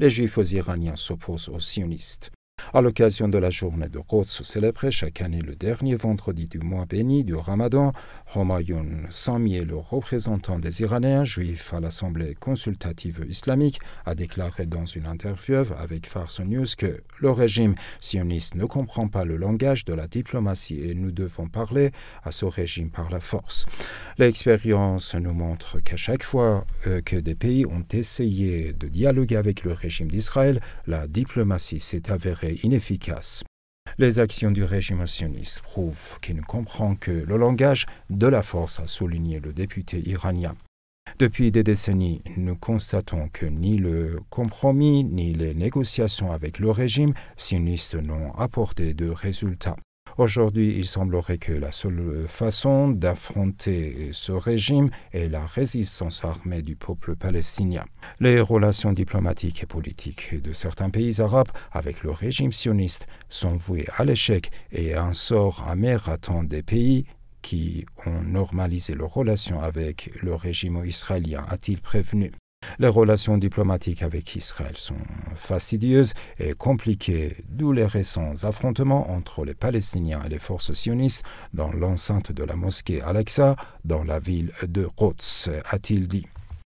Les Juifs iraniens s'opposent aux sionistes. À l'occasion de la journée de Quds célébrée chaque année le dernier vendredi du mois béni du Ramadan, Homayoun Sami, le représentant des Iraniens juifs à l'Assemblée consultative islamique, a déclaré dans une interview avec Fars News que le régime sioniste ne comprend pas le langage de la diplomatie et nous devons parler à ce régime par la force. L'expérience nous montre qu'à chaque fois que des pays ont essayé de dialoguer avec le régime d'Israël, la diplomatie s'est avérée inefficace. Les actions du régime sioniste prouvent qu'il ne comprend que le langage de la force, a souligné le député iranien. Depuis des décennies, nous constatons que ni le compromis ni les négociations avec le régime sioniste n'ont apporté de résultats. Aujourd'hui, il semblerait que la seule façon d'affronter ce régime est la résistance armée du peuple palestinien. Les relations diplomatiques et politiques de certains pays arabes avec le régime sioniste sont vouées à l'échec et un sort amer attend des pays qui ont normalisé leurs relations avec le régime israélien, a-t-il prévenu. Les relations diplomatiques avec Israël sont fastidieuses et compliquées, d'où les récents affrontements entre les Palestiniens et les forces sionistes dans l'enceinte de la mosquée Al-Aqsa, dans la ville de Quds, a-t-il dit.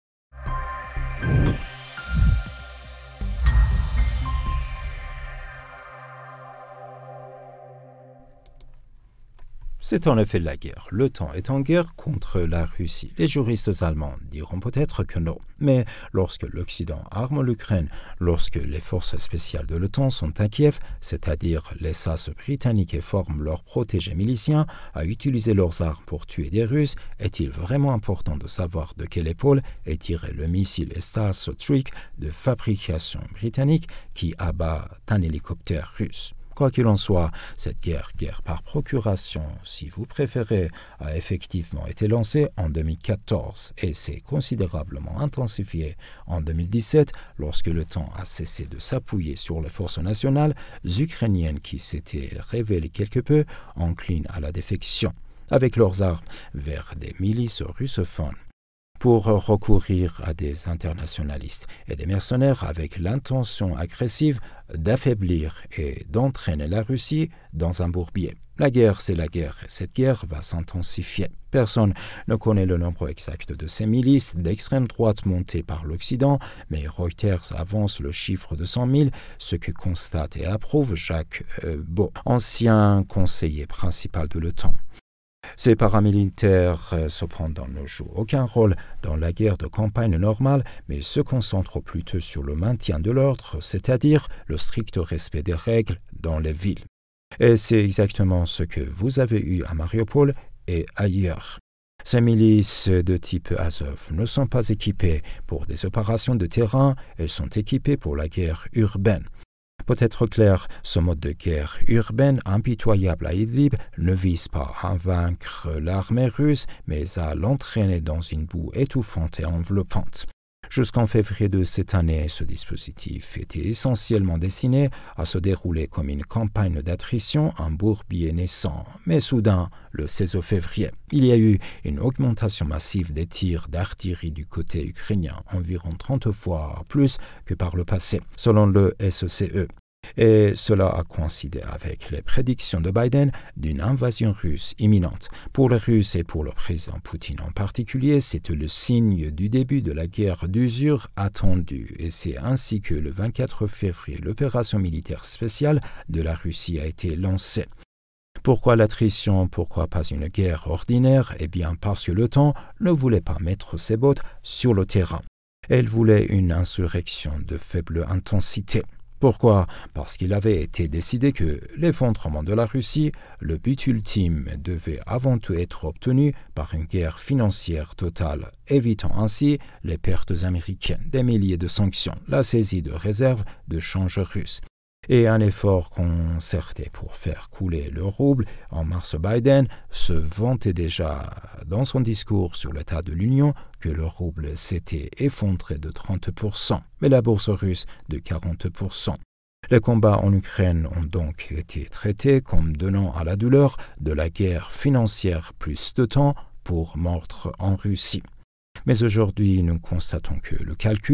C'est en effet la guerre. L'OTAN est en guerre contre la Russie. Les juristes allemands diront peut-être que non. Mais lorsque l'Occident arme l'Ukraine, lorsque les forces spéciales de l'OTAN sont à Kiev, c'est-à-dire les SAS britanniques et forment leurs protégés miliciens à utiliser leurs armes pour tuer des Russes, est-il vraiment important de savoir de quelle épaule est tiré le missile Starship de fabrication britannique qui abat un hélicoptère russe? Quoi qu'il en soit, cette guerre par procuration, si vous préférez, a effectivement été lancée en 2014 et s'est considérablement intensifiée en 2017 lorsque l'OTAN a cessé de s'appuyer sur les forces nationales ukrainiennes qui s'étaient révélées quelque peu enclines à la défection avec leurs armes vers des milices russophones, pour recourir à des internationalistes et des mercenaires avec l'intention agressive d'affaiblir et d'entraîner la Russie dans un bourbier. La guerre, c'est la guerre, et cette guerre va s'intensifier. Personne ne connaît le nombre exact de ces milices d'extrême droite montées par l'Occident, mais Reuters avance le chiffre de 100 000, ce que constate et approuve Jacques Beau, ancien conseiller principal de l'OTAN. Ces paramilitaires, cependant, ne jouent aucun rôle dans la guerre de campagne normale, mais se concentrent plutôt sur le maintien de l'ordre, c'est-à-dire le strict respect des règles dans les villes. Et c'est exactement ce que vous avez eu à Mariupol et ailleurs. Ces milices de type Azov ne sont pas équipées pour des opérations de terrain, elles sont équipées pour la guerre urbaine. Pour être clair, ce mode de guerre urbaine impitoyable à Idlib ne vise pas à vaincre l'armée russe, mais à l'entraîner dans une boue étouffante et enveloppante. Jusqu'en février de cette année, ce dispositif était essentiellement destiné à se dérouler comme une campagne d'attrition, un bourbier naissant. Mais soudain, le 16 février, il y a eu une augmentation massive des tirs d'artillerie du côté ukrainien, environ 30 fois plus que par le passé, selon le SECE. Et cela a coïncidé avec les prédictions de Biden d'une invasion russe imminente. Pour les Russes et pour le président Poutine en particulier, c'était le signe du début de la guerre d'usure attendue. Et c'est ainsi que le 24 février, l'opération militaire spéciale de la Russie a été lancée. Pourquoi l'attrition? Pourquoi pas une guerre ordinaire? Eh bien parce que l'OTAN ne voulait pas mettre ses bottes sur le terrain. Elle voulait une insurrection de faible intensité. Pourquoi? Parce qu'il avait été décidé que l'effondrement de la Russie, le but ultime, devait avant tout être obtenu par une guerre financière totale, évitant ainsi les pertes américaines, des milliers de sanctions, la saisie de réserves de change russes. Et un effort concerté pour faire couler le rouble. En mars, Biden se vantait déjà dans son discours sur l'état de l'Union que le rouble s'était effondré de 30%, mais la bourse russe de 40%. Les combats en Ukraine ont donc été traités comme donnant à la douleur de la guerre financière plus de temps pour mordre en Russie. Mais aujourd'hui, nous constatons que le calcul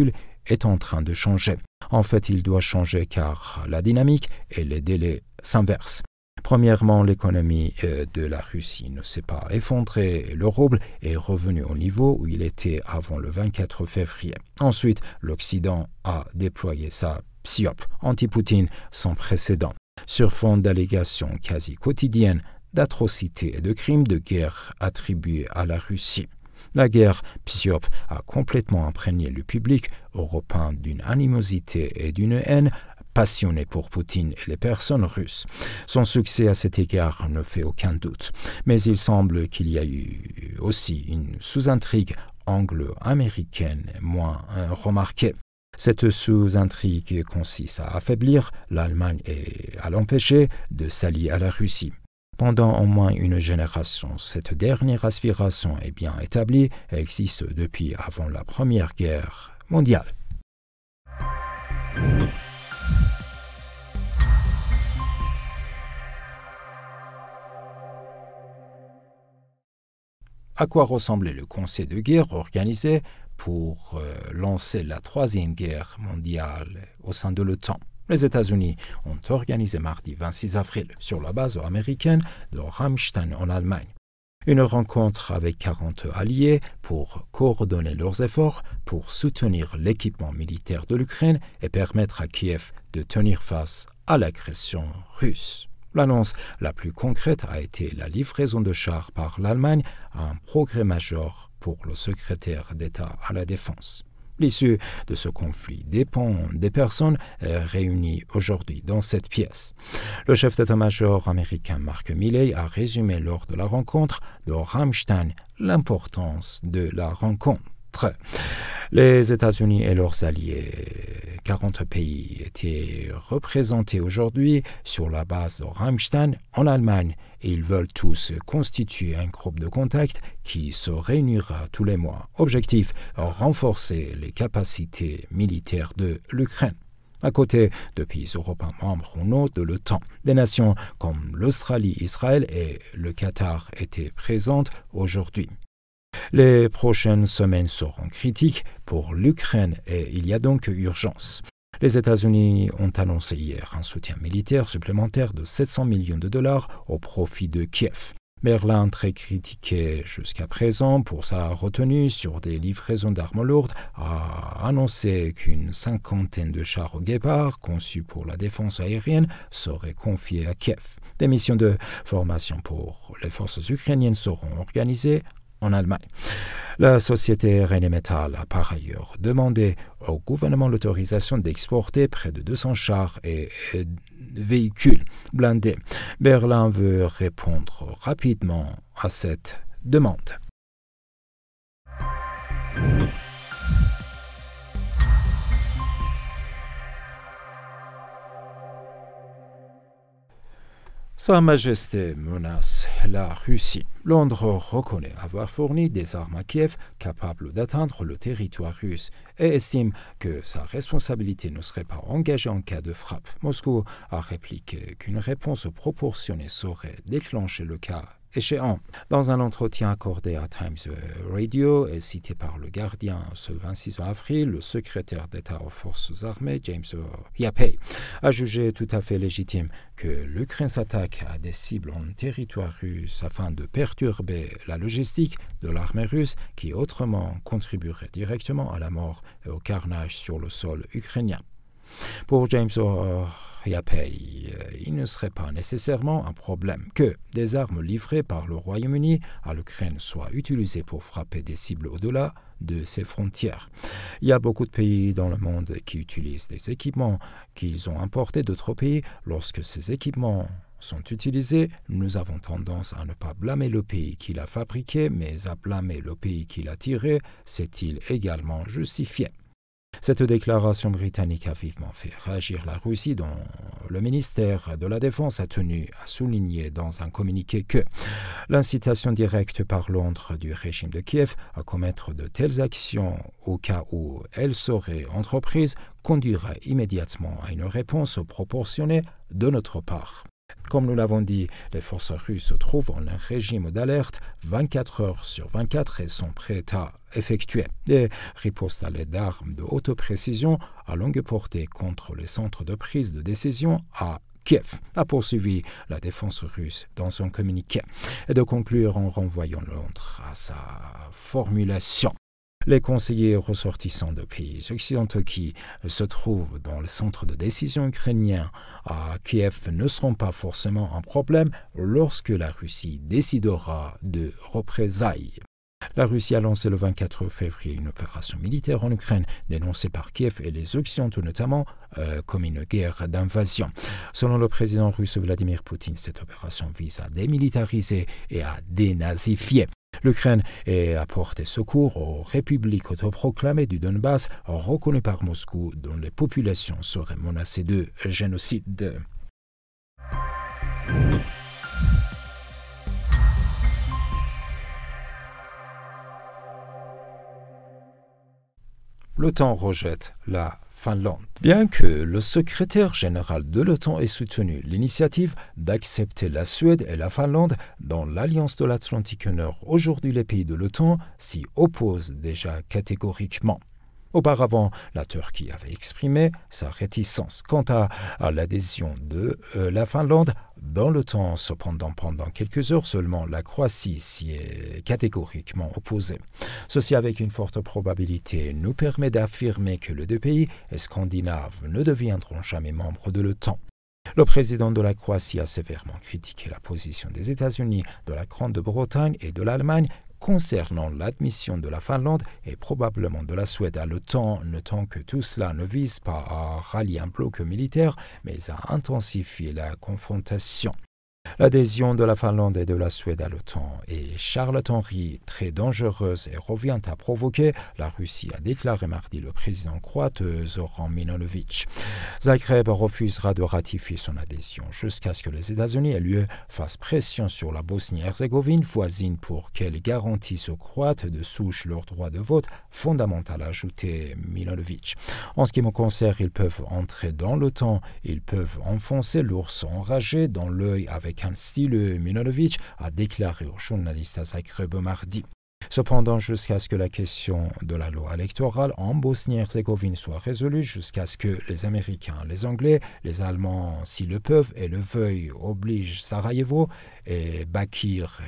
est en train de changer. En fait, il doit changer car la dynamique et les délais s'inversent. Premièrement, l'économie de la Russie ne s'est pas effondrée et le rouble est revenu au niveau où il était avant le 24 février. Ensuite, l'Occident a déployé sa psyop anti-Poutine sans précédent, sur fond d'allégations quasi quotidiennes d'atrocités et de crimes de guerre attribués à la Russie. La guerre psyop a complètement imprégné le public européen d'une animosité et d'une haine passionnée pour Poutine et les personnes russes. Son succès à cet égard ne fait aucun doute, mais il semble qu'il y a eu aussi une sous-intrigue anglo-américaine moins remarquée. Cette sous-intrigue consiste à affaiblir l'Allemagne et à l'empêcher de s'allier à la Russie. Pendant au moins une génération, cette dernière aspiration est bien établie et existe depuis avant la Première Guerre mondiale. À quoi ressemblait le conseil de guerre organisé pour lancer la Troisième Guerre mondiale au sein de l'OTAN? Les États-Unis ont organisé mardi 26 avril, sur la base américaine de Ramstein en Allemagne, une rencontre avec 40 alliés pour coordonner leurs efforts pour soutenir l'équipement militaire de l'Ukraine et permettre à Kiev de tenir face à l'agression russe. L'annonce la plus concrète a été la livraison de chars par l'Allemagne, un progrès majeur pour le secrétaire d'État à la Défense. L'issue de ce conflit dépend des personnes réunies aujourd'hui dans cette pièce. Le chef d'état-major américain Mark Milley a résumé lors de la rencontre de Ramstein l'importance de la rencontre. Les États-Unis et leurs alliés, 40 pays, étaient représentés aujourd'hui sur la base de Ramstein en Allemagne et ils veulent tous constituer un groupe de contact qui se réunira tous les mois. Objectif, renforcer les capacités militaires de l'Ukraine. À côté de pays européens membres ou non de l'OTAN, des nations comme l'Australie, Israël et le Qatar étaient présentes aujourd'hui. Les prochaines semaines seront critiques pour l'Ukraine et il y a donc urgence. Les États-Unis ont annoncé hier un soutien militaire supplémentaire de 700 millions de dollars au profit de Kiev. Berlin, très critiqué jusqu'à présent pour sa retenue sur des livraisons d'armes lourdes, a annoncé qu'une cinquantaine de chars Guépard conçus pour la défense aérienne seraient confiés à Kiev. Des missions de formation pour les forces ukrainiennes seront organisées en Allemagne. La société Rheinmetall a par ailleurs demandé au gouvernement l'autorisation d'exporter près de 200 chars et véhicules blindés. Berlin veut répondre rapidement à cette demande. Sa Majesté menace la Russie. Londres reconnaît avoir fourni des armes à Kiev capables d'atteindre le territoire russe et estime que sa responsabilité ne serait pas engagée en cas de frappe. Moscou a répliqué qu'une réponse proportionnée saurait déclencher le cas échéant. Dans un entretien accordé à Times Radio et cité par Le Guardian ce 26 avril, le secrétaire d'État aux forces armées, James Yapey, a jugé tout à fait légitime que l'Ukraine s'attaque à des cibles en territoire russe afin de perturber la logistique de l'armée russe qui autrement contribuerait directement à la mort et au carnage sur le sol ukrainien. Pour James Yapey, il ne serait pas nécessairement un problème que des armes livrées par le Royaume-Uni à l'Ukraine soient utilisées pour frapper des cibles au-delà de ses frontières. Il y a beaucoup de pays dans le monde qui utilisent des équipements qu'ils ont importés d'autres pays. Lorsque ces équipements sont utilisés, nous avons tendance à ne pas blâmer le pays qui l'a fabriqué, mais à blâmer le pays qui l'a tiré, c'est-il également justifié. Cette déclaration britannique a vivement fait réagir la Russie, dont le ministère de la Défense a tenu à souligner dans un communiqué que l'incitation directe par Londres du régime de Kiev à commettre de telles actions au cas où elles seraient entreprises conduirait immédiatement à une réponse proportionnée de notre part. Comme nous l'avons dit, les forces russes se trouvent en un régime d'alerte 24 heures sur 24 et sont prêtes à effectuées. Des ripostes à l'aide d'armes de haute précision à longue portée contre les centres de prise de décision à Kiev a poursuivi la défense russe dans son communiqué et de conclure en renvoyant Londres à sa formulation. Les conseillers ressortissants de pays occidentaux qui se trouvent dans le centre de décision ukrainien à Kiev ne seront pas forcément un problème lorsque la Russie décidera de représailles. La Russie a lancé le 24 février une opération militaire en Ukraine, dénoncée par Kiev et les Occidentaux notamment comme une guerre d'invasion. Selon le président russe Vladimir Poutine, cette opération vise à démilitariser et à dénazifier l'Ukraine et apporter secours aux républiques autoproclamées du Donbass, reconnues par Moscou, dont les populations seraient menacées de génocide. L'OTAN rejette la Finlande. Bien que le secrétaire général de l'OTAN ait soutenu l'initiative d'accepter la Suède et la Finlande dans l'Alliance de l'Atlantique Nord, aujourd'hui les pays de l'OTAN s'y opposent déjà catégoriquement. Auparavant, la Turquie avait exprimé sa réticence quant à l'adhésion de la Finlande dans l'OTAN. Cependant, pendant quelques heures seulement, la Croatie s'y est catégoriquement opposée. Ceci, avec une forte probabilité, nous permet d'affirmer que les deux pays scandinaves ne deviendront jamais membres de l'OTAN. Le président de la Croatie a sévèrement critiqué la position des États-Unis, de la Grande-Bretagne et de l'Allemagne concernant l'admission de la Finlande et probablement de la Suède à l'OTAN, notant que tout cela ne vise pas à rallier un bloc militaire, mais à intensifier la confrontation. L'adhésion de la Finlande et de la Suède à l'OTAN est charlatanerie très dangereuse et revient à provoquer la Russie, a déclaré mardi le président croate Zoran Milanović. Zagreb refusera de ratifier son adhésion jusqu'à ce que les États-Unis et l'UE fassent pression sur la Bosnie-Herzégovine voisine pour qu'elle garantisse aux Croates de souche leur droit de vote fondamental, a ajouté Milanović. En ce qui me concerne, ils peuvent entrer dans l'OTAN, ils peuvent enfoncer l'ours enragé dans l'œil avec un style, Milanović a déclaré aux journalistes à Zagreb mardi. Cependant, jusqu'à ce que la question de la loi électorale en Bosnie-Herzégovine soit résolue, jusqu'à ce que les Américains, les Anglais, les Allemands, s'ils le peuvent et le veuillent, obligent Sarajevo et Bakir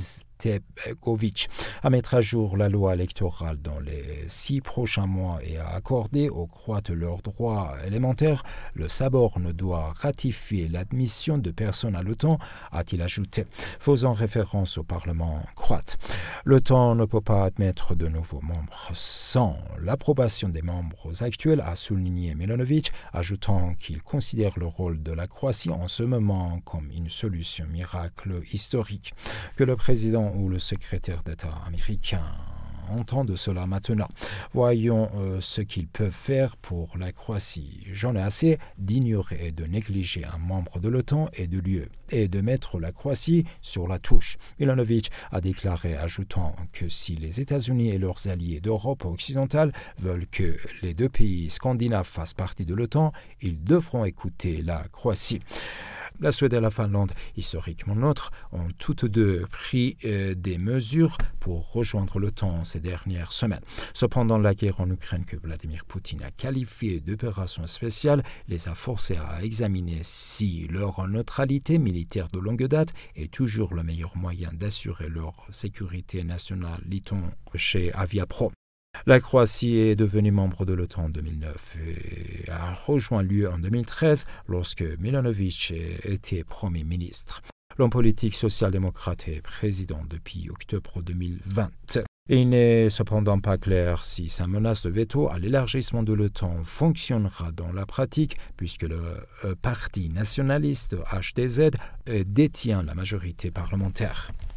Izetbegović à mettre à jour la loi électorale dans les 6 prochains mois et à accorder aux Croates leurs droits élémentaires, le Sabor ne doit ratifier l'admission de personnes à l'OTAN, a-t-il ajouté, faisant référence au Parlement croate. L'OTAN ne peut pas admettre de nouveaux membres sans l'approbation des membres actuels, a souligné Milanović, ajoutant qu'il considère le rôle de la Croatie en ce moment comme une solution miracle historique. Que le président ou le secrétaire d'État américain entendent cela maintenant. Voyons ce qu'ils peuvent faire pour la Croatie. J'en ai assez d'ignorer et de négliger un membre de l'OTAN et de l'UE et de mettre la Croatie sur la touche. Milanović a déclaré, ajoutant que si les États-Unis et leurs alliés d'Europe occidentale veulent que les deux pays scandinaves fassent partie de l'OTAN, ils devront écouter la Croatie. La Suède et la Finlande, historiquement neutres, ont toutes deux pris des mesures pour rejoindre l'OTAN ces dernières semaines. Cependant, la guerre en Ukraine que Vladimir Poutine a qualifiée d'opération spéciale les a forcés à examiner si leur neutralité militaire de longue date est toujours le meilleur moyen d'assurer leur sécurité nationale, lit-on chez Aviapro. La Croatie est devenue membre de l'OTAN en 2009 et a rejoint l'UE en 2013 lorsque Milanović était Premier ministre. L'homme politique social-démocrate est président depuis octobre 2020. Il n'est cependant pas clair si sa menace de veto à l'élargissement de l'OTAN fonctionnera dans la pratique puisque le parti nationaliste HDZ détient la majorité parlementaire.